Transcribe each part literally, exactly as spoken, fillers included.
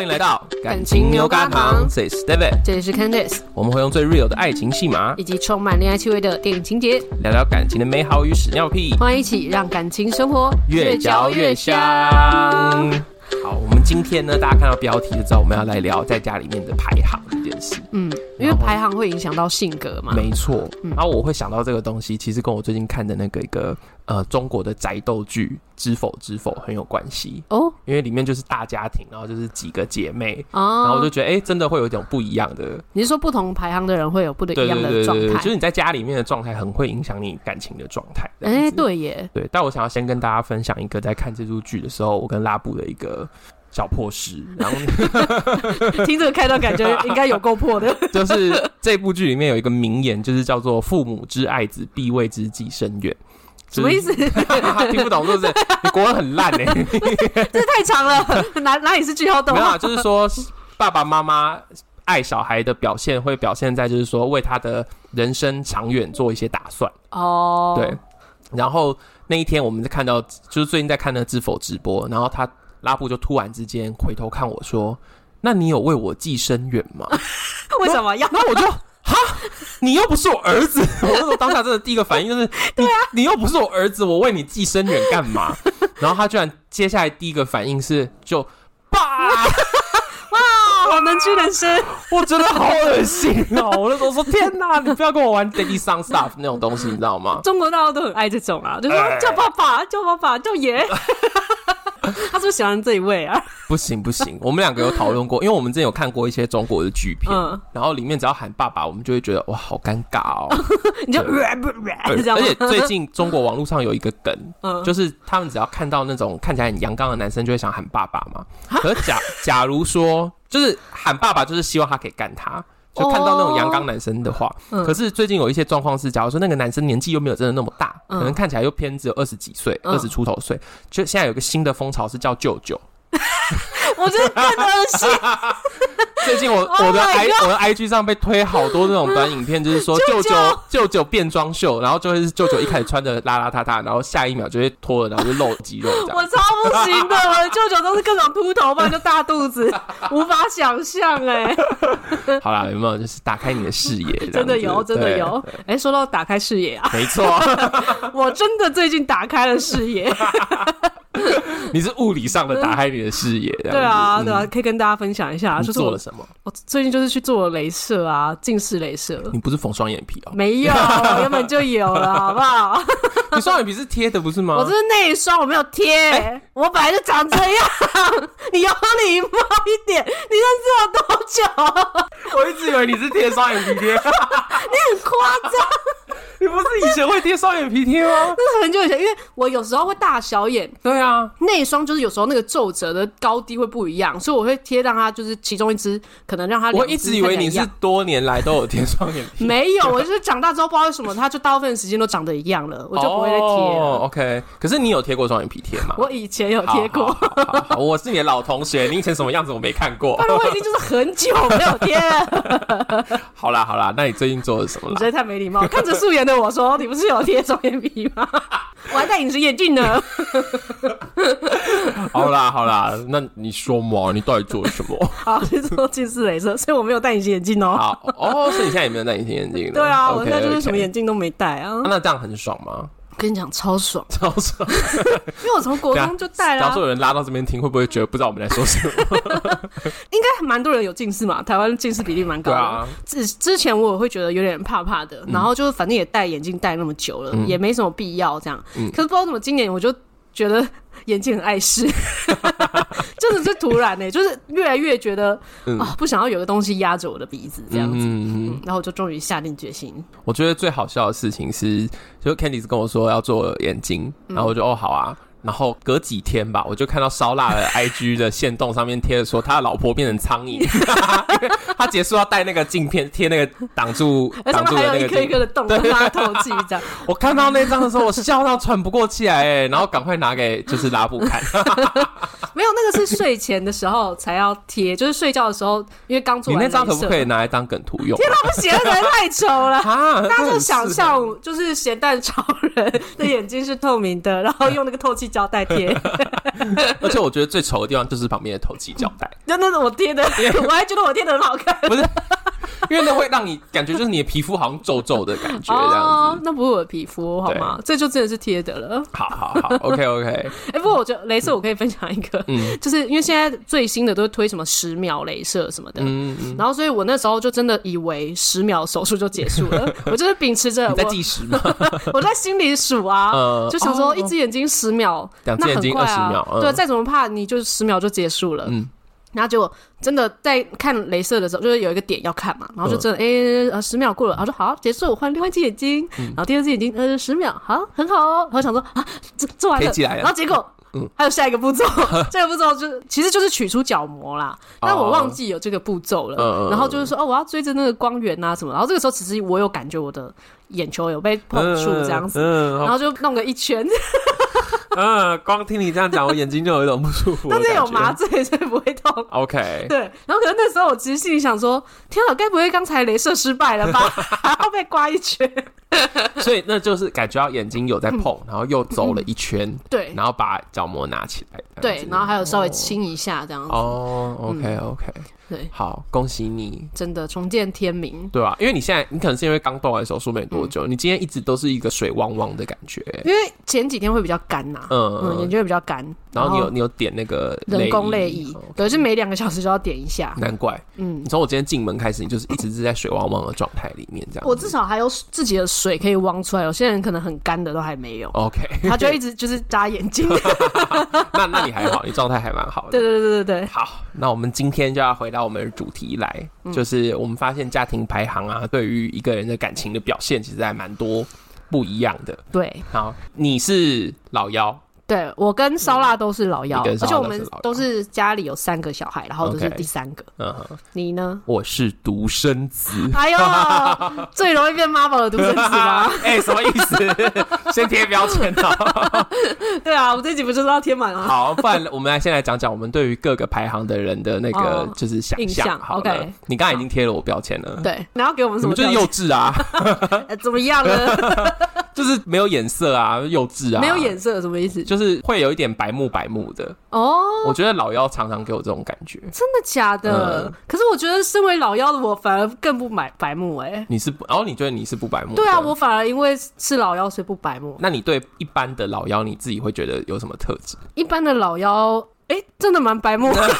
迎来到感情牛轧糖，这里是 David， 这里是 Candice， 我们会用最 real 的爱情戏码以及充满恋爱气味的电影情节， 聊聊感情的美好与屎尿屁， 欢迎一起让感情生活越嚼越香。好，我们今天呢，大家看到标题就知道我们要来聊在家里面的排行这件事。 嗯，因为排行会影响到性格嘛。 没错、嗯。然后我会想到这个东西，其实跟我最近看的那个一个呃中国的宅斗剧《知否知否》很有关系哦。因为里面就是大家庭，然后就是几个姐妹，哦、然后我就觉得，哎、欸，真的会有一种不一样的。 你是说不同排行的人会有不一样的状态？ 就是你在家里面的状态，很会影响你感情的状态。 哎、欸，对耶。 对，但我想要先跟大家分享一个在看这出剧的时候，我跟拉布的一个小破事，然后听这个开端感觉应该有够破的。 就是这部剧里面有一个名言，就是叫做"父母之爱子，必为之计深远"。 什么意思？ 听不懂是不是？你国文很烂哎、欸， 这太长了，哪哪里是句号逗号？ 没有、啊，就是说爸爸妈妈爱小孩的表现会表现在就是说为他的人生长远做一些打算哦。对，然后那一天我们在看到，就是最近在看那个知否直播，然后他拉布就突然之间回头看我说："那你有为我计深远吗？" 为什么要？ 然后我就。哈，你又不是我儿子！我那时候当下真的第一个反应就是，你、啊、你又不是我儿子，我为你计深远干嘛？然后他居然接下来第一个反应是就爸， 哇，好能屈能伸， 我觉得好恶心哦！我那时候说天哪，你不要跟我玩 daddy son stuff 那种东西，你知道吗？ 中国大陆都很爱这种啊，就说、欸、叫爸爸，叫爸爸，叫爷。他是不是喜欢这一位啊？ 不行不行，我们两个有讨论过，因为我们之前有看过一些中国的剧片，嗯、然后里面只要喊爸爸，我们就会觉得哇，好尴尬哦。 你就这样。 而且最近中国网络上有一个梗，嗯、就是他们只要看到那种看起来很阳刚的男生，就会想喊爸爸嘛。可是假假如说，就是喊爸爸，就是希望他可以干他。就看到那种阳刚男生的话、哦嗯、可是最近有一些状况是，假如说那个男生年纪又没有真的那么大、嗯、可能看起来又偏只有二十几岁二十、嗯、出头岁，就现在有一个新的风潮是叫舅舅。 我觉得更恶心。 最近我、oh、我的 I 我的 I G 上被推好多那种短影片，就是说舅舅舅舅变装秀，然后就会是舅舅一开始穿的邋邋遢遢，然后下一秒就会脱了，然后就露肌肉这样。 我超不行的，我的舅舅都是各种秃头，不然就大肚子，无法想象哎。 好啦，有没有就是打开你的视野？ 真的有，真的有。哎、欸，说到打开视野啊， 没错， 我真的最近打开了视野。 你是物理上的打开你的视野， 对啊，对啊，可以跟大家分享一下。 你做了什么？ 我最近就是去做了雷射啊，近视雷射。 你不是缝双眼皮哦？ 没有，原本就有了，好不好？ 你双眼皮是贴的不是吗？ 我这是内双，我没有贴、欸。我本来就长这样，你有礼貌一点。你认识我多久？ 我一直以为你是贴双眼皮贴。 你很夸张。 你不是以前会贴双眼皮贴吗？ 那是很久以前，因为我有时候会大小眼。 对啊， 内双就是有时候那个皱褶的高低会不一样，所以我会贴让它就是其中一只可能让它。 我一直以为你是多年来都有贴双眼皮。 没有，我就是长大之后不知道为什么，它就大部分时间都长得一样了，我就不会再贴了。 哦 ，OK。可是你有贴过双眼皮贴吗？ 我以前有贴过。 好好好好，我是你的老同学，你以前什么样子我没看过。 但是我已经就是很久没有贴了。 好啦好啦，那你最近做了什么啦？ 你真的太没礼貌，看着素颜的我说，你不是有贴双眼皮吗？我还戴隐形眼镜呢。 好啦好啦，那你说嘛，你到底做了什么？ 好，去做近视雷射，所以我没有戴隐形眼镜哦。 好哦，所以你现在也没有戴隐形眼镜了？ 对啊， okay, 我现在就是什么眼镜都没戴啊。 那这样很爽吗？ 我跟你讲，超爽， 超爽！ 因为我从国中就戴了、啊。 假如说有人拉到这边听，会不会觉得不知道我们在说什么？ 应该蛮多人有近视嘛，台湾近视比例蛮高的。 啊、 之之前我会觉得有点怕怕的，然后就是反正也戴眼镜戴那么久了、嗯，也没什么必要这样。嗯、可是不知道怎么今年我就觉得眼睛很碍事，真的是突然呢、欸，就是越来越觉得、嗯哦、不想要有个东西压着我的鼻子这样子、嗯嗯，然后我就终于下定决心。 我觉得最好笑的事情是，就 Candice 跟我说要做眼睛，然后我就、嗯、哦好啊。然后隔几天吧，我就看到烧腊的 I G 的限动上面贴着说他的老婆变成苍蝇，他结束要戴那个镜片贴那个挡住挡住的那个镜片，还有一颗一颗的洞让他透气这样。 我看到那张的时候，我笑到喘不过气来哎，然后赶快拿给就是拉布看。 没有，那个是睡前的时候才要贴，就是睡觉的时候，因为刚做完雷射。 你那张可不可以拿来当梗图用？ 天哪，不行，那个太丑了啊！大家就想象就是咸蛋超人的眼睛是透明的，然后用那个透气胶带贴。 而且我觉得最丑的地方就是旁边的透气胶带， 就那种我贴的，我还觉得我贴的很好看。 不是。因为那会让你感觉就是你的皮肤好像皱皱的感觉，这样子。 哦，那不是我的皮肤好吗？这就真的是贴的了。 好好好 ，OK OK。 哎、欸，不过我觉得雷射我可以分享一个，嗯，就是因为现在最新的都是推什么十秒雷射什么的，嗯嗯，然后所以我那时候就真的以为十秒手术就结束了，我就是秉持着你在计时吗？ 我在心里数啊，嗯、就想说一只眼睛十秒， 两只眼睛二十秒， 嗯、对，再怎么怕你就十秒就结束了，嗯。然后结果真的在看雷射的时候，就是有一个点要看嘛，然后就真的哎呃十秒过了，然后说好结束，我换另外一只眼睛，嗯、然后第二只眼睛呃十秒，好很好哦，然后想说啊这做完了，然后结果。嗯，还有下一个步骤，这个步骤就其实就是取出角膜啦，但我忘记有这个步骤了。Uh, 然后就是说，哦，我要追着那个光源啊什么。然后这个时候其实我有感觉我的眼球有被碰触这样子，嗯嗯、然后就弄个一圈。 嗯，光听你这样讲，我眼睛就有一种不舒服。 但是有麻醉，所以不会痛。 OK。 对，然后可能那时候我其实心里想说，天啊，该不会刚才雷射失败了吧？还要被刮一圈。 所以那就是感觉到眼睛有在碰，嗯、然后又走了一圈，嗯、 对， 然后把角膜拿起来， 对，然后还有稍微亲一下这样子。 哦 ，OK OK，嗯、 对， 好，恭喜你， 真的重见天明， 对啊，因为你现在你可能是因为刚动完手术没多久，嗯、你今天一直都是一个水汪汪的感觉， 因为前几天会比较干呐、啊，嗯嗯，眼睛会比较干， 然后你有你有点那个人工泪液，对，是每两个小时就要点一下， 难怪，嗯，你从我今天进门开始，你就是一直是在水汪汪的状态里面这样， 我至少还有自己的水可以汪出来，有些人可能很干的都还没有 ，OK， 他就一直就是眨眼睛， 那那你还好，你状态还蛮好的， 对对对对对， 好，那我们今天就要回到我们的主题来，嗯、就是我们发现家庭排行啊，对于一个人的感情的表现，其实还蛮多不一样的。 对， 好，你是老幺。 对，我跟烧腊都是老幺，而且我们都是家里有三个小孩，然后都是第三个。嗯，你呢？ 我是独生子。 哎呦，最容易变妈宝的独生子吗？ 哎、欸，什么意思？先贴标签哦。 对啊，我们这集不就是要贴满啊？ 好，不然我们来先来讲讲我们对于各个排行的人的那个就是想象。好了， okay, 你刚才已经贴了我标签了。 对，你要给我们什么标签？ 你们就是幼稚啊！ 怎么样呢？ 就是没有眼色啊，幼稚啊。 没有眼色什么意思？ 就是会有一点白目白目的哦。我觉得老幺常常给我这种感觉。 真的假的？嗯、可是我觉得身为老幺的我反而更不白白目哎、欸。 你是不？然、哦、后你觉得你是不白目？ 对啊，我反而因为是老幺所以不白目。 那你对一般的老幺你自己会觉得有什么特质？ 一般的老幺，哎、欸，真的蛮白目的。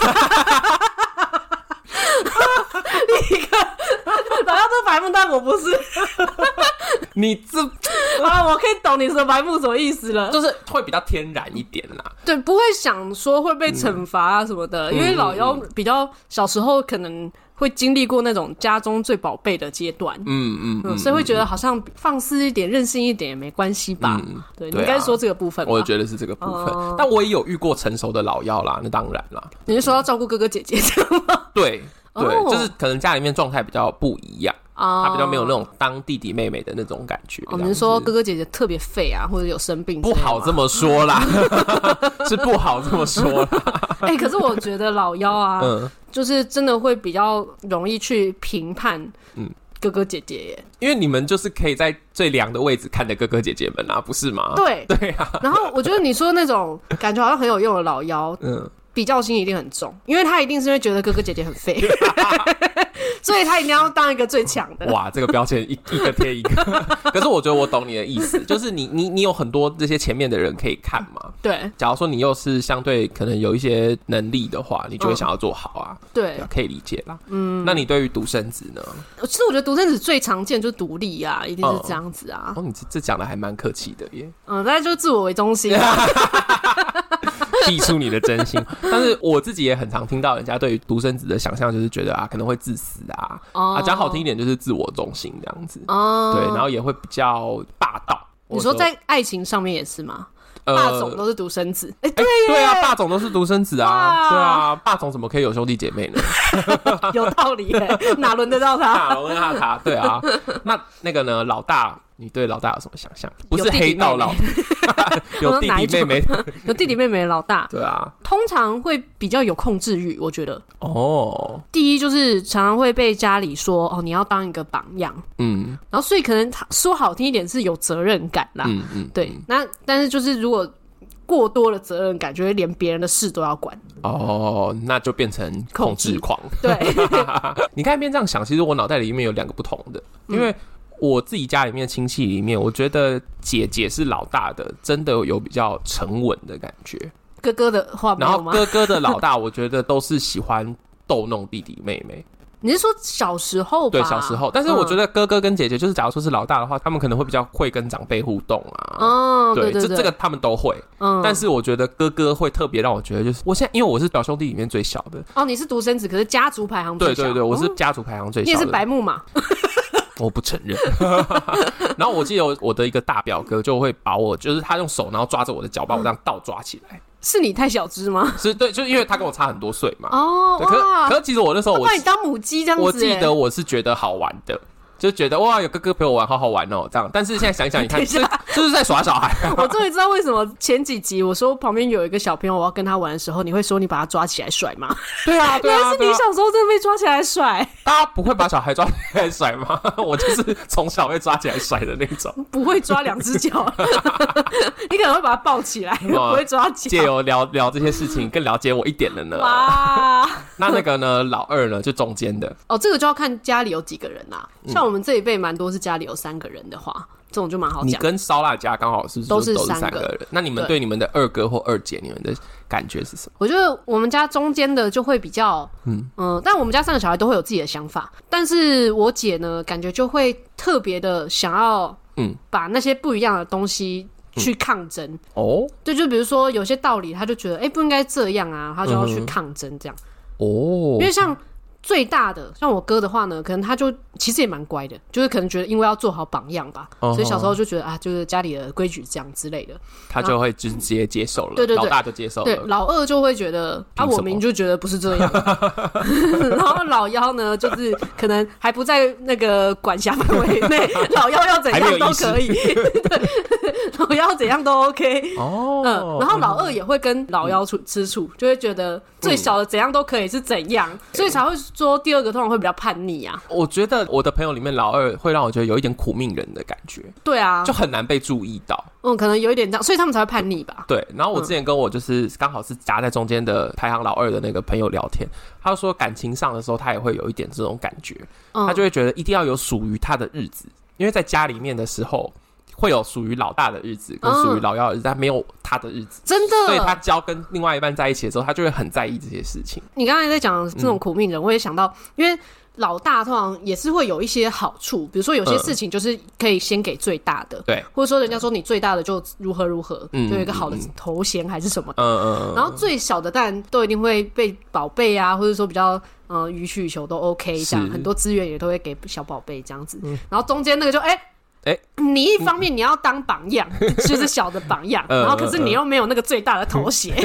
你看，老幺都白目，但我不是。 你这啊，我可以懂你说白目什么意思了， 就是会比较天然一点啦。 对，不会想说会被惩罚啊什么的，嗯、因为老幺比较小时候可能会经历过那种家中最宝贝的阶段，嗯嗯, 嗯，所以会觉得好像放肆一点、任性一点也没关系吧？嗯、对，你应该说这个部分吧， 我觉得是这个部分。嗯、但我也有遇过成熟的老幺啦，那当然啦。 你是说要照顾哥哥姐姐这样吗？ 对对，哦、就是可能家里面状态比较不一样。他比较没有那种当弟弟妹妹的那种感觉。 哦，你是说哥哥姐姐特别废啊，或者有生病？ 不好这么说啦，是不好这么说啦。 哎、欸，可是我觉得老幺啊，嗯、就是真的会比较容易去评判，嗯，哥哥姐姐耶， 因为你们就是可以在最凉的位置看着哥哥姐姐们啊，不是吗？ 对对啊。 然后我觉得你说那种感觉好像很有用的老幺，嗯。比较心一定很重，因为他一定是会觉得哥哥姐姐很废，所以他一定要当一个最强的。 哇，这个标签一一个贴一个。可是我觉得我懂你的意思，就是你你你有很多这些前面的人可以看嘛。 对， 假如说你又是相对可能有一些能力的话，你就会想要做好啊。嗯、对，可以理解啦。嗯，那你对于独生子呢？ 其实我觉得独生子最常见就是独立啊，一定是这样子啊。 哦，你这讲的还蛮客气的耶。 嗯，大概就自我为中心啊。 逼出你的真心，但是我自己也很常听到人家对于独生子的想象，就是觉得啊，可能会自私啊，哦、啊，讲好听一点就是自我中心这样子，哦，对，然后也会比较霸道。 你说在爱情上面也是吗？呃、霸总都是独生子，哎、欸，对耶、 欸、对啊，霸总都是独生子啊，对啊，霸总怎么可以有兄弟姐妹呢？ 有道理耶，哪轮得到他？ 哪轮得到他？对啊，那那个呢？老大你对老大有什么想象？不是黑道老大，有弟弟妹妹， 有弟弟妹妹的老大。 对啊， 通常会比较有控制欲，我觉得。 哦， 第一就是常常会被家里说哦，你要当一个榜样，嗯，然后所以可能说好听一点是有责任感啦，嗯嗯，对。那但是就是如果过多的责任感，就会连别人的事都要管。 哦，那就变成控制狂。 对， 你看边这样想，其实我脑袋里面有两个不同的，因为我自己家里面亲戚里面，我觉得姐姐是老大的，真的有比较沉稳的感觉。 哥哥的话没有吗？ 然后哥哥的老大，我觉得都是喜欢逗弄弟弟妹妹。 你是说小时候吧？ 对，小时候。但是我觉得哥哥跟姐姐，就是假如说是老大的话，他们可能会比较会跟长辈互动啊。 哦，对对对， 这这个他们都会。嗯，但是我觉得哥哥会特别让我觉得，就是我现在因为我是表兄弟里面最小的。 哦，你是独生子，可是家族排行最小。 对对对，我是家族排行最小的。 你也是白目嘛？ 我不承认。然后我记得我的一个大表哥就会把我，就是他用手然后抓着我的脚，把我这样倒抓起来。 是你太小只吗？ 是，对，就是因为他跟我差很多岁嘛。 哦， 可是可是其实我那时候我把你当母鸡这样子， 我记得我是觉得好玩的。就觉得哇，有哥哥陪我玩，好好玩哦，这样。但是现在想一想，你看，这就是在耍小孩、啊。 我终于知道为什么前几集我说旁边有一个小朋友，我要跟他玩的时候，你会说你把他抓起来甩吗？ 对啊，对啊， 原来是你小时候真的被抓起来甩。 大家不会把小孩抓起来甩吗？我就是从小被抓起来甩的那种。 不会抓两只脚，你可能会把他抱起来，不会抓脚。 借由聊聊这些事情，更了解我一点了呢。 哇， 那那个呢？老二呢？就中间的。 哦，这个就要看家里有几个人啦、啊。像我们这一辈蛮多是家里有三个人的话，这种就蛮好讲。 你跟烧腊家刚好是不是都是三个人？那你们对你们的二哥或二姐，你们的感觉是什么？ 我觉得我们家中间的就会比较，嗯嗯、呃，但我们家三个小孩都会有自己的想法，但是我姐呢，感觉就会特别的想要，嗯，把那些不一样的东西去抗争。嗯、哦，对，就比如说有些道理，他就觉得，哎、欸，不应该这样啊，他就要去抗争这样。哦，因为像。最大的像我哥的话呢，可能他就其实也蛮乖的，就是可能觉得因为要做好榜样吧， uh-huh. 所以小时候就觉得啊，就是家里的规矩这样之类的， 他就会直接接受了。 对对对， 老大就接受了。 对，老二就会觉得啊，我明就觉得不是这样。然后老幺呢，就是可能还不在那个管辖范围内，老幺要怎样都可以，对，老幺怎样都 OK。哦，嗯，然后老二也会跟老幺吃醋，就会觉得最小的怎样都可以是怎样，嗯、所以才会。说第二个通常会比较叛逆啊， 我觉得我的朋友里面老二会让我觉得有一点苦命人的感觉， 对啊， 就很难被注意到， 嗯，可能有一点这样，所以他们才会叛逆吧。 对，然后我之前跟我就是刚好是夹在中间的排行老二的那个朋友聊天，他就说感情上的时候他也会有一点这种感觉，嗯、他就会觉得一定要有属于他的日子，因为在家里面的时候。会有属于老大的日子跟属于老幺的日子，但没有他的日子， 真的。 所以他交跟另外一半在一起的时候，他就会很在意这些事情。 你刚才在讲这种苦命人，嗯、我也想到，因为老大通常也是会有一些好处，比如说有些事情就是可以先给最大的，对、嗯，或者说人家说你最大的就如何如何，嗯、就有一个好的头衔还是什么的，嗯嗯。然后最小的当然都一定会被宝贝啊，或者说比较。嗯，予取予求都 OK， 这样很多资源也都会给小宝贝这样子，嗯、然后中间那个就哎。欸欸、你一方面你要当榜样，嗯、就是小的榜样，嗯、然后可是你又没有那个最大的头衔，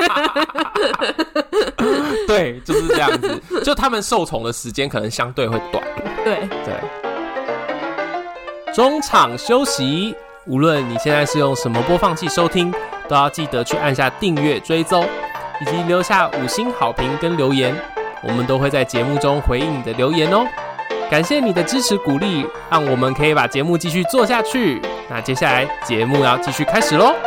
嗯、对，就是这样子。就他们受宠的时间可能相对会短。 对对。中场休息，无论你现在是用什么播放器收听，都要记得去按下订阅追踪，以及留下五星好评跟留言，我们都会在节目中回应你的留言哦。感谢你的支持鼓励，让我们可以把节目继续做下去。那接下来节目要继续开始咯，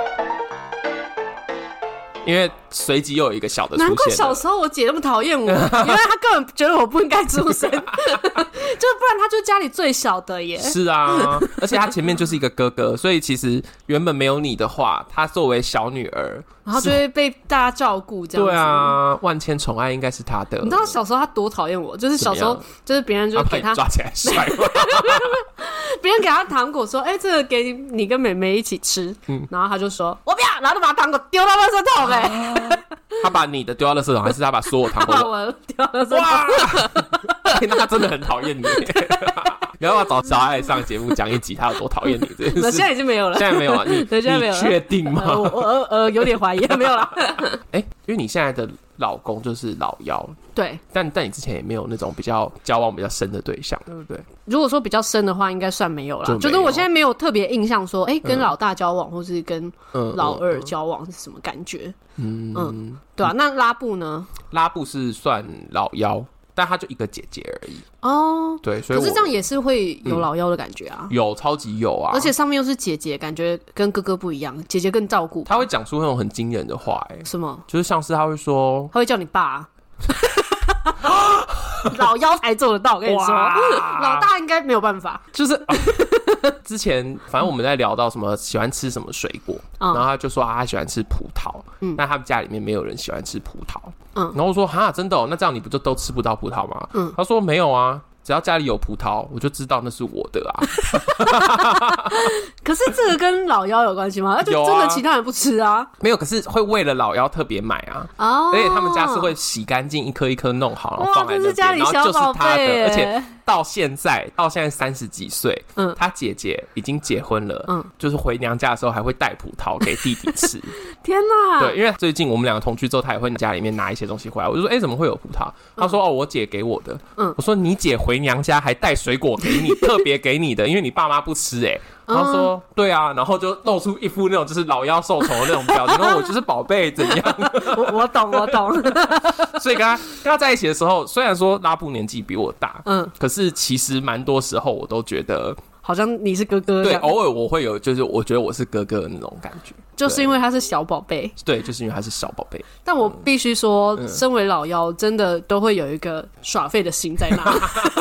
因为随即又有一个小的出现。 难怪小时候我姐那么讨厌我，因为她根本觉得我不应该出生，就不然她就是家里最小的耶。 是啊，而且她前面就是一个哥哥，所以其实原本没有你的话，她作为小女儿。 然后就会被大家照顾，这样子。 对啊，万千宠爱应该是他的。 你知道小时候他多讨厌我，就是小时候就是别人就给他抓起来甩， 别人给他糖果说：“哎、欸，这个给你跟妹妹一起吃。嗯”然后他就说：“我不要！”然后就把糖果丢到垃圾桶。哎、欸， 他把你的丢到垃圾桶，还是他把所有糖果？ 他把我丢到垃圾桶。哇！ 那他真的很讨厌你。你要不要找小爱上节目讲一集他有多讨厌你这件事？ 现在已经没有了， 现在没有了。你现在没有了， 你确定吗？ 呃、我呃呃有点怀疑，没有了。 哎、欸，因为你现在的老公就是老幺。 对， 但但你之前也没有那种比较交往比较深的对象，对不对？ 如果说比较深的话，应该算没有啦。就就是我现在没有特别印象说，哎、欸，跟老大交往、嗯、或是跟老二交往是什么感觉？嗯嗯，对啊。那拉布呢？拉布是算老幺，但他就一个姐姐而已。 哦， 对，所以可是这样也是会有老幺的感觉啊、嗯， 有超级有啊， 而且上面又是姐姐，感觉跟哥哥不一样，姐姐更照顾。 他会讲出那种很惊人的话、欸， 什么？ 就是像是他会说， 他会叫你爸。老幺才做得到，我跟你说，老大应该没有办法。 就是之前反正我们在聊到什么喜欢吃什么水果，嗯、然后他就说啊，他喜欢吃葡萄，嗯，但他们家里面没有人喜欢吃葡萄，嗯，然后我说哈，真的、哦？那这样你不就都吃不到葡萄吗？嗯，他说没有啊。只要家里有葡萄，我就知道那是我的啊。 可是这个跟老幺有关系吗？那就真的其他人不吃啊？啊没有，可是会为了老幺特别买啊。哦，而且他们家是会洗干净，一颗一颗弄好，然后放在那边，然后就是他的，而且到现在到现在三十几岁，嗯，他姐姐已经结婚了，嗯，就是回娘家的时候还会带葡萄给弟弟吃。 天哪！ 对，因为最近我们两个同居之后，他也会家里面拿一些东西回来，我就说，哎、欸，怎么会有葡萄？他说，哦，我姐给我的。嗯，我说你姐回娘家还带水果给你，特别给你的，因为你爸妈不吃哎、欸。然后说、嗯、对啊，然后就露出一副那种就是老妖受宠的那种表情，然后我就是宝贝怎样？ 我我懂我懂。 所以跟他跟他在一起的时候，虽然说拉布年纪比我大，嗯，可是其实蛮多时候我都觉得好像你是哥哥。 对，偶尔我会有就是我觉得我是哥哥的那种感觉， 就是因为他是小宝贝。 对，就是因为他是小宝贝。 但我必须说、嗯，身为老妖，真的都会有一个耍废的心在那。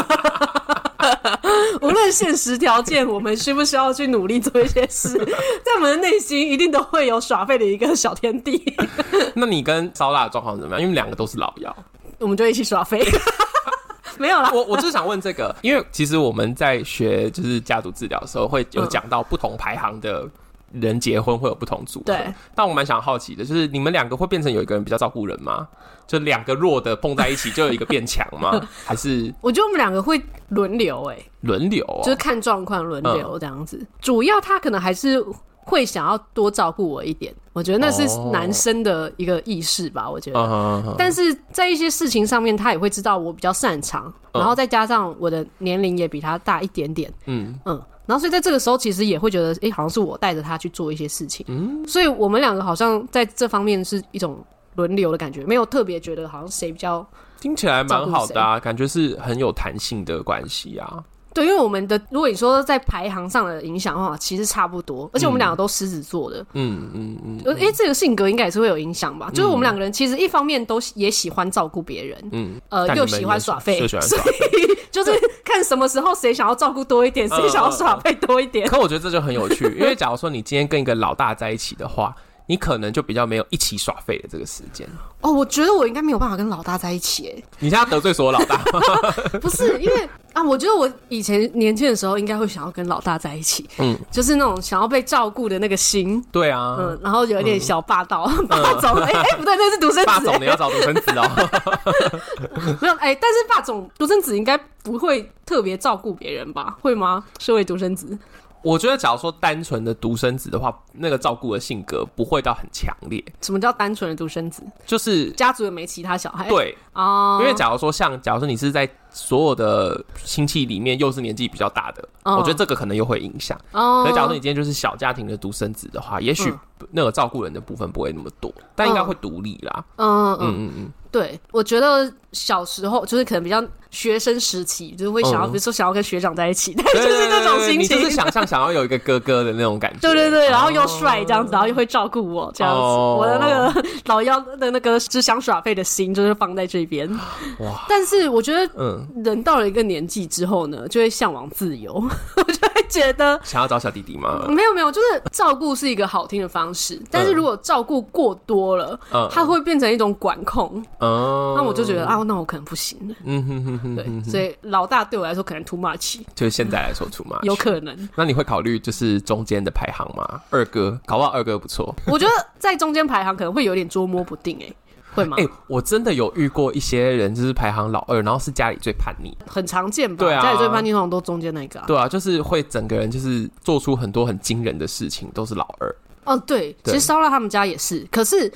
无论现实条件，我们需不需要去努力做一些事，在我们的内心一定都会有耍废的一个小天地。 那你跟烧腊的状况怎么样？因为两个都是老妖， 我们就一起耍废。没有啦， 我我就是想问这个，因为其实我们在学就是家族治疗的时候，会有讲到不同排行的人结婚会有不同组合。对，但我蛮想好奇的，就是你们两个会变成有一个人比较照顾人吗？就两个弱的碰在一起，就有一个变强吗？还是我觉得我们两个会轮流、欸，哎， 轮流、哦， 就是看状况轮流这样子、嗯。主要他可能还是会想要多照顾我一点，我觉得那是男生的一个意识吧。我觉得，哦、但是在一些事情上面，他也会知道我比较擅长，嗯、然后再加上我的年龄也比他大一点点，嗯嗯。然后所以在这个时候其实也会觉得哎、欸，好像是我带着他去做一些事情、嗯、所以我们两个好像在这方面是一种轮流的感觉，没有特别觉得好像谁比较， 听起来蛮好的啊，感觉是很有弹性的关系啊。 对，因为我们的如果你说在排行上的影响的话，其实差不多，而且我们两个都狮子座的，嗯嗯嗯，哎、嗯欸，这个性格应该也是会有影响吧、嗯？就是我们两个人其实一方面都也喜欢照顾别人，嗯，呃，又喜欢耍废，所以就是看什么时候谁想要照顾多一点，谁、嗯、想要耍废多一点。 可我觉得这就很有趣，因为假如说你今天跟一个老大在一起的话。你可能就比较没有一起耍废的这个时间哦。我觉得我应该没有办法跟老大在一起耶。 你现在得罪所有老大不是因为啊，我觉得我以前年轻的时候应该会想要跟老大在一起，嗯，就是那种想要被照顾的那个心。 对啊， 嗯，然后有一点小霸道，嗯、霸总，哎、欸、哎、欸，不对，那是独生子。 霸总，你要找独生子哦。 没有哎、欸，但是霸总独生子应该不会特别照顾别人吧？会吗？身为独生子。 我觉得假如说单纯的独生子的话，那个照顾的性格不会到很强烈。 什么叫单纯的独生子？ 就是家族也没其他小孩。 对哦，因为假如说像假如说你是在所有的亲戚里面又是年纪比较大的、哦、我觉得这个可能又会影响哦。可是假如说你今天就是小家庭的独生子的话，也许那个照顾人的部分不会那么多，但应该会独立啦。嗯嗯嗯嗯， 对，我觉得小时候就是可能比较学生时期，就是会想要、嗯、比如说想要跟学长在一起，但就是那种心情， 你就是想象想要有一个哥哥的那种感觉。 对对对，然后又帅这样子，然后又会照顾我这样子、哦、我的那个老幺的那个只想耍废的心就是放在这边。哇！但是我觉得嗯，人到了一个年纪之后呢，就会向往自由我就会觉得想要找小弟弟吗？ 没有没有，就是照顾是一个好听的方式，但是如果照顾过多了、嗯、它会变成一种管控。嗯，那我就觉得啊，那我可能不行了。嗯哼哼哼，对，所以老大对我来说可能 too much， 就是现在来说 too much， 有可能。 那你会考虑就是中间的排行吗？二哥，搞不好二哥不错。 我觉得在中间排行可能会有点捉摸不定、欸，哎，会吗？ 哎、欸，我真的有遇过一些人，就是排行老二，然后是家里最叛逆， 很常见吧？ 对啊， 家里最叛逆通常都中间那个、啊。 对啊，就是会整个人就是做出很多很惊人的事情，都是老二。 哦，对，其实烧腊他们家也是，可是。嗯，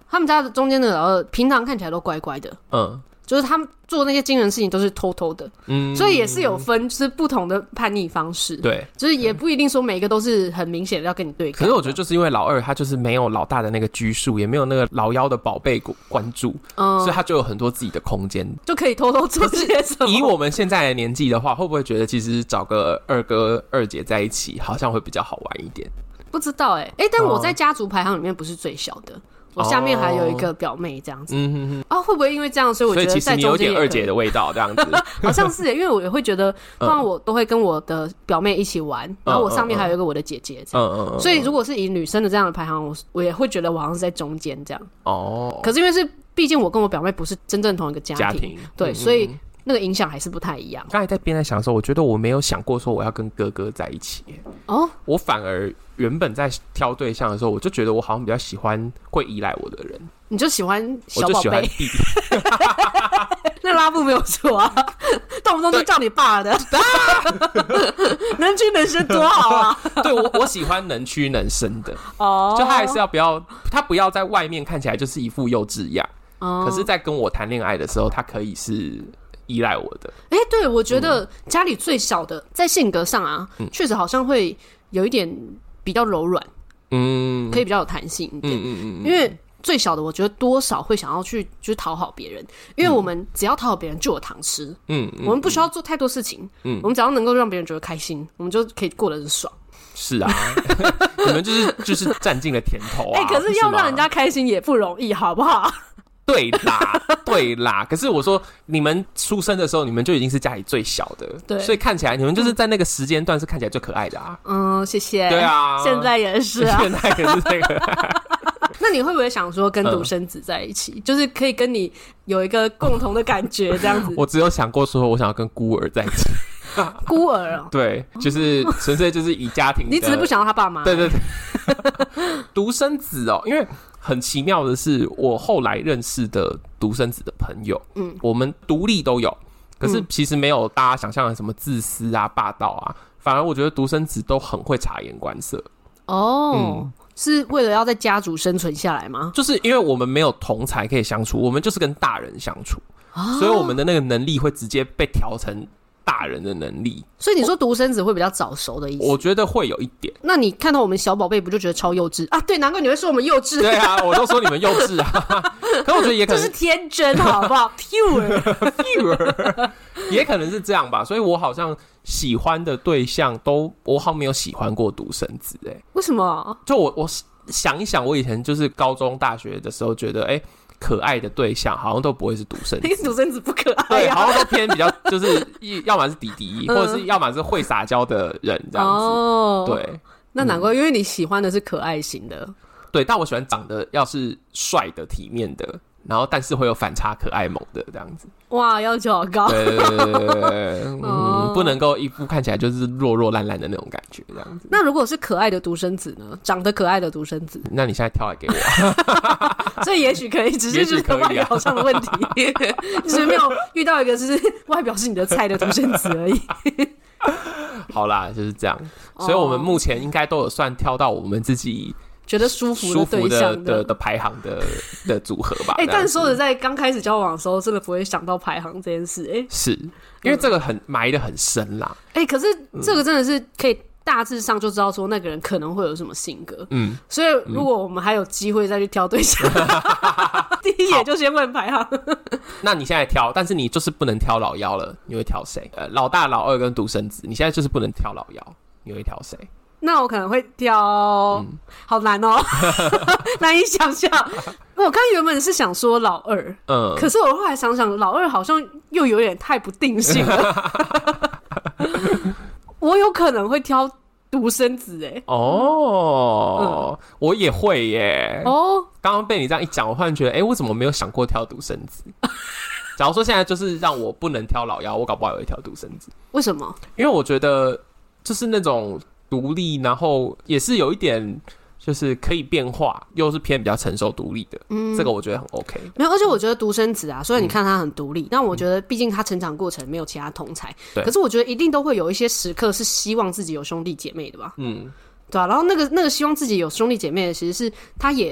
他们家的中间的老二平常看起来都乖乖的，嗯，就是他们做那些惊人事情都是偷偷的，嗯，所以也是有分，就是不同的叛逆方式，对，就是也不一定说每一个都是很明显的要跟你对抗。 可是我觉得就是因为老二他就是没有老大的那个拘束，也没有那个老幺的宝贝关注，嗯，所以他就有很多自己的空间， 就可以偷偷做些什么。 以我们现在的年纪的话，会不会觉得其实找个二哥二姐在一起好像会比较好玩一点？ 不知道哎、欸，哎、欸，但我在家族排行里面不是最小的。我下面还有一个表妹这样子，嗯哼哼，啊，会不会因为这样，所以我觉得在中间也可以， 所以其实你有点二姐的味道这样子， 好像是耶，因为我也会觉得，通常我都会跟我的表妹一起玩，然后我上面还有一个我的姐姐这样，嗯嗯，所以如果是以女生的这样的排行，我我也会觉得我好像是在中间这样，哦，可是因为是毕竟我跟我表妹不是真正同一个家庭，家庭对，嗯、所以那个影响还是不太一样。 刚才在边在想的时候，我觉得我没有想过说我要跟哥哥在一起耶，哦，我反而原本在挑对象的时候，我就觉得我好像比较喜欢会依赖我的人。 你就喜欢小宝贝， 我就喜欢弟弟。 那拉布没有错啊，动不动就叫你爸的，能屈能伸多好啊！ 对我，我喜欢能屈能伸的。哦，就他还是要不要，他不要在外面看起来就是一副幼稚样。哦，可是，在跟我谈恋爱的时候，他可以是依赖我的。 哎、欸，对，我觉得家里最小的，在性格上啊，确、嗯、实好像会有一点比较柔软，嗯，可以比较有弹性一点，嗯嗯嗯，因为。最小的我觉得多少会想要去就是讨好别人，因为我们只要讨好别人就有糖吃，嗯，我们不需要做太多事情，嗯，我们只要能够让别人觉得开心，我们就可以过得很爽。 是啊，你们就是就是占尽了甜头啊！ 哎、欸，可是要让人家开心也不容易，好不好？ 对啦，对啦。可是我说，你们出生的时候，你们就已经是家里最小的，对，所以看起来你们就是在那个时间段是看起来最可爱的啊。 嗯，谢谢。 对啊， 现在也是啊， 现在也是这个。 那你会不会想说跟独生子在一起、嗯、就是可以跟你有一个共同的感觉这样子？ 我只有想过说我想要跟孤儿在一起。 孤儿哦， 对，就是纯粹就是以家庭的， 你只是不想要他爸妈。 对对对，独生子哦，因为很奇妙的是，我后来认识的独生子的朋友，嗯，我们独立都有，可是其实没有大家想象的什么自私啊、霸道啊，反而我觉得独生子都很会察言观色。哦。嗯， 是为了要在家族生存下来吗？ 就是因为我们没有同侪可以相处，我们就是跟大人相处，哦、所以我们的那个能力会直接被调成大人的能力。 所以你说独生子会比较早熟的意思？ 我觉得会有一点。 那你看到我们小宝贝不就觉得超幼稚啊？对，难怪你会说我们幼稚。 对啊，我都说你们幼稚啊。可我觉得也可能这是天真，好不好？Pure Pure 也可能是这样吧。所以我好像喜欢的对象都，我好像没有喜欢过独生子。哎， 为什么？ 就我我想一想，我以前就是高中、大学的时候，觉得哎。欸可爱的对象好像都不会是独生子， 独生子不可爱、啊， 对，好像都偏比较就是要么是弟弟，或者是要么是会撒娇的人这样子。哦，对， 那难怪，因为你喜欢的是可爱型的。 对，但我喜欢长得要是帅的、体面的，然后但是会有反差、可爱、萌的这样子。 哇，要求好高。 对对对对对，嗯，哦、不能够一副看起来就是弱弱烂烂的那种感觉这样子。 那如果是可爱的独生子呢？长得可爱的独生子， 那你现在挑来给我。 所以也许可以，只是就是外表上的问题，就是没有遇到一个就是外表是你的菜的独生子而已。 好啦，就是这样。所以我们目前应该都有算挑到我们自己。 觉得舒服的对象的, 的, 的排行的的组合吧。 哎、欸，但说实在，刚开始交往的时候，真的不会想到排行这件事。哎、欸， 是因为这个很埋得很深啦。 哎、欸，可是这个真的是可以大致上就知道说那个人可能会有什么性格。嗯，所以如果我们还有机会再去挑对象，嗯、第一眼就先问排行。 那你现在挑，但是你就是不能挑老幺了，你会挑谁？呃，老大、老二跟独生子，你现在就是不能挑老幺，你会挑谁？ 那我可能会挑，嗯、好难哦，难以想象。我刚原本是想说老二，嗯，可是我后来想想，老二好像又有点太不定性了。我有可能会挑独生子，哎， 哦、嗯，我也会耶。哦，刚刚被你这样一讲，我忽然觉得，哎、欸，我怎么没有想过挑独生子？假如说现在就是让我不能挑老幺，我搞不好也会挑独生子。 为什么？ 因为我觉得就是那种。独立，然后也是有一点，就是可以变化，又是偏比较成熟独立的，嗯，这个我觉得很 OK。 没有，而且我觉得独生子啊，虽然你看他很独立，嗯、但我觉得毕竟他成长过程没有其他同才，对。可是我觉得一定都会有一些时刻是希望自己有兄弟姐妹的吧，嗯，对啊。然后那个那个希望自己有兄弟姐妹的，其实是他也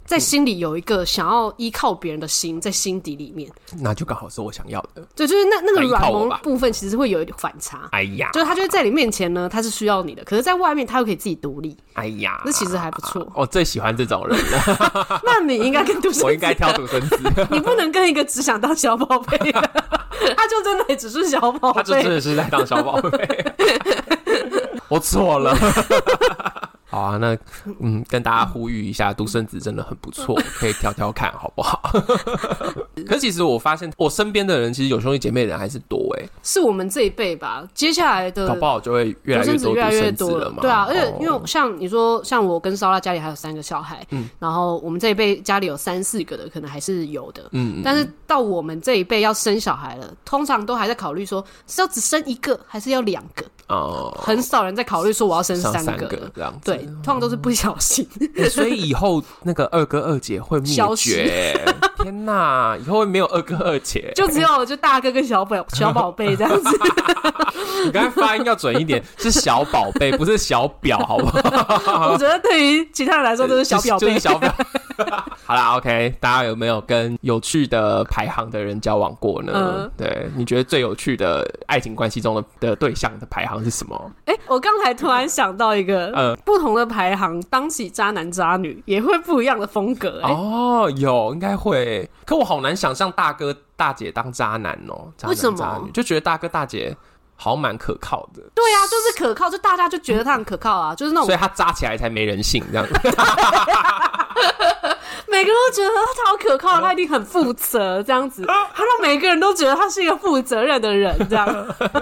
在心里有一个想要依靠别人的心在心底里面， 那就刚好是我想要的。 对，就是那那个软萌部分其实会有一点反差。 哎呀， 就是他就会在你面前呢，他是需要你的，可是在外面他又可以自己独立。 哎呀， 那其实还不错。 我最喜欢这种人了。 那你应该跟独生子， 我应该挑独生子。 你不能跟一个只想当小宝贝的，他就真的只是小宝贝， 他就真的是在当小宝贝。我错了。好啊，那嗯，跟大家呼吁一下，独生子真的很不错，可以挑挑看，好不好？可是其实我发现，我身边的人其实有兄弟姐妹的人还是多哎、欸， 是我们这一辈吧。接下来的搞不好就会越来越多独生子了嘛。 对啊，而且因为像你说，像我跟烧腊家里还有三个小孩，嗯，然后我们这一辈家里有三四个的，可能还是有的，嗯，但是到我们这一辈要生小孩了，通常都还在考虑说是要只生一个还是要两个。哦，很少人在考虑说我要生三个， 三个这样子， 对，通常都是不小心。 欸、所以以后那个二哥二姐会灭绝，天哪，以后会没有二哥二姐， 就只有就大哥跟小宝小宝贝这样子。 你刚才发音要准一点，是小宝贝，不是小表，好不好？ 我觉得对于其他人来说都是小表贝， 就是小表。好啦 ，OK， 大家有没有跟有趣的排行的人交往过呢？嗯、对，你觉得最有趣的爱情关系中的的对象的排行是什么？ 哎、欸，我刚才突然想到一个，呃，不同的排行当起渣男渣女也会不一样的风格、欸。 哦，有应该会，可我好难想象大哥大姐当渣男哦、喔，渣男为什么？ 渣女就觉得大哥大姐好像蛮可靠的。 对啊，就是可靠，就大家就觉得他很可靠啊，就是那种， 所以他渣起来才没人性这样。 每个人都觉得他好可靠，他一定很负责，这样子，他让每个人都觉得他是一个负责任的人，这样。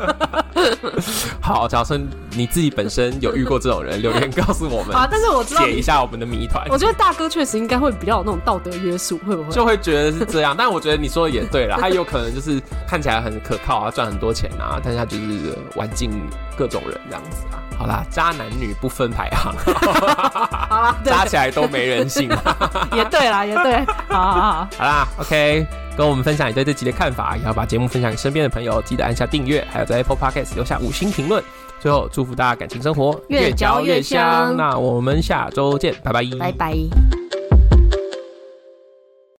好，假设你自己本身有遇过这种人，留言告诉我们啊。但是我知道解一下我们的谜团。 我觉得大哥确实应该会比较有那种道德约束，会不会？ 就会觉得是这样，但我觉得你说的也对啦，他有可能就是看起来很可靠啊，赚很多钱啊，但是他就是玩尽各种人这样子啊。好啦，渣男女不分排行， 好啦， 渣起来都没人性。 也对啦，也对，好好好， 好啦 ，OK， 跟我们分享你对这集的看法，也要把节目分享给身边的朋友，记得按下订阅，还有在 Apple Podcast 留下五星评论。最后，祝福大家感情生活越嚼越香。 那我们下周见，拜拜， 拜拜。